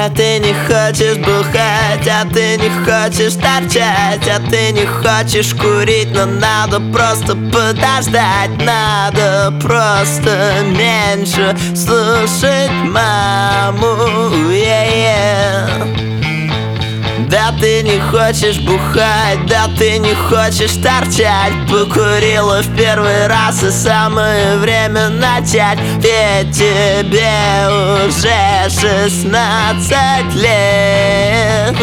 Ты не хочешь бухать, а ты не хочешь торчать, а ты не хочешь курить, но надо просто подождать. Надо просто меньше слушать маму, Да ты не хочешь бухать, да ты не хочешь торчать. Покурила в первый раз и самое время начать. Ведь тебе уже 16 лет.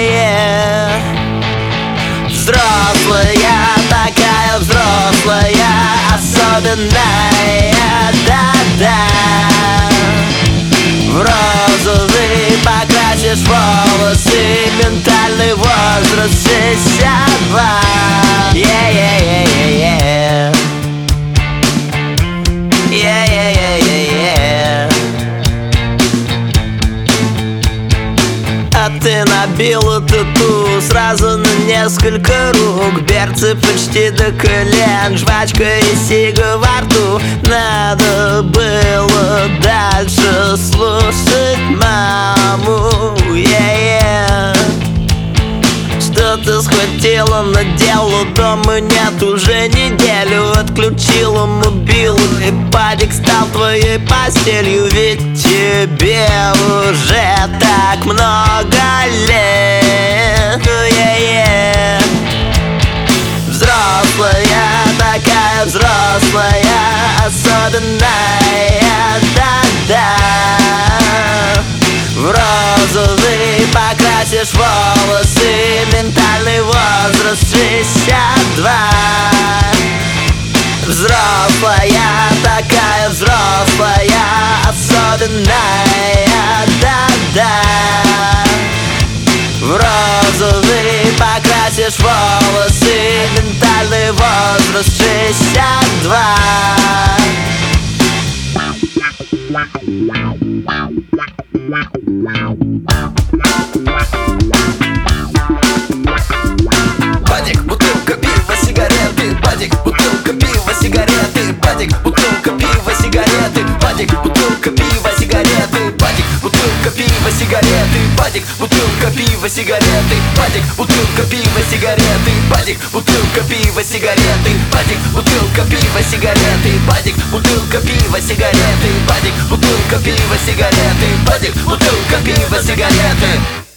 Взрослая, такая взрослая, особенная, да-да. В розовый покрасишь волосы, ментальный возраст 62. А ты набила тату сразу на несколько рук. Берцы почти до колен, жвачка и сига во рту. Надо было дальше слушать маму, Что ты схватила, надела, дома нет уже неделю. Отключила мобилу, и падик стал твоей постелью. Ведь тебе уже так много лет. Взрослая, такая взрослая, особенная, да-да. В розовый покрасишь волосы, ментальный возраст 62. Взрослая, такая взрослая, особенная, да-да. В розовый покрасишь волосы, ментальный возраст 62. Падик, бутылка пива, сигареты. Падик, бутылка пива, сигареты. Падик, бутылка пива, сигареты. Падик, бутылка пива, сигареты. Падик, бутылка пива, сигареты. Падик, бутылка пива, сигареты. Падик, бутылка пива, сигареты. Падик, бутылка пива, сигареты. Падик, бутылка пива, сигареты. Падик, бутылка пива, сигареты. Падик, бутылка пива, сигареты. Падик, бутылка пива, сигареты.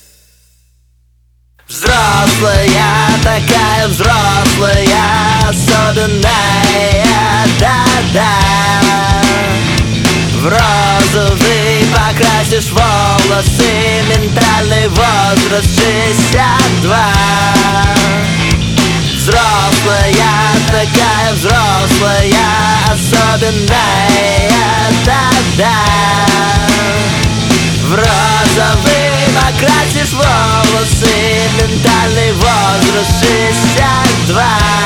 Взрослая, такая взрослая, особенная, да-да. В розовый покрасишь волосы, ментальный возраст 62. Взрослая, такая взрослая, особенная, да-да. В розовый покрасишь волосы, ментальный возраст 62.